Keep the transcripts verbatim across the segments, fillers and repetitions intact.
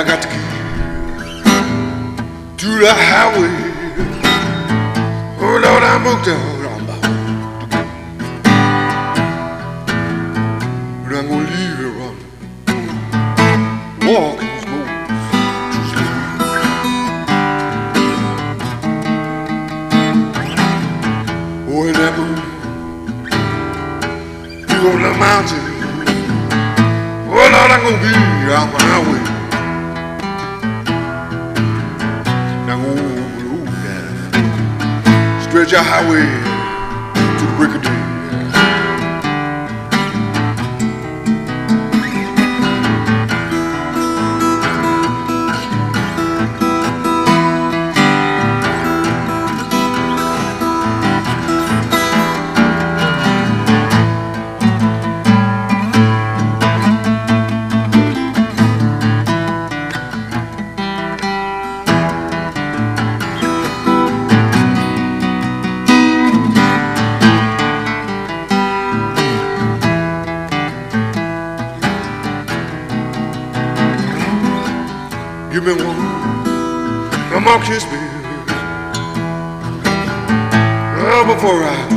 I got the key to the highway. Oh Lord, I'm booked out. I'm about to go. But I'm gonna leave here running, walking slow to sleep. Oh, in that moon, you on the mountain. Oh Lord, I'm gonna be out my highway. Now I'm gonna roll down, stretch our highway to the break of day. Give me one, come on, kiss me, oh, before I go.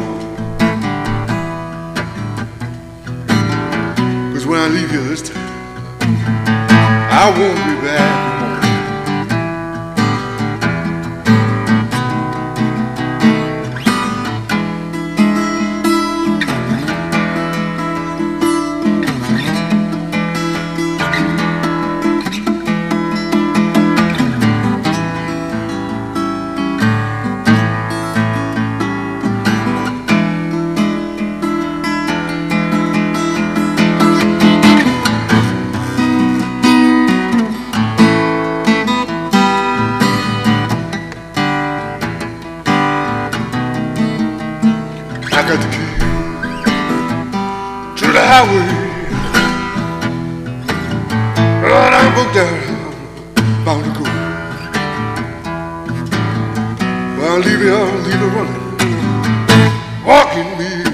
'Cause when I leave you this time, I won't be back. I got the key to the highway. Lord, I'm booked out, I'm bound to go. Well, I'll leave you, I'll leave you running, walking me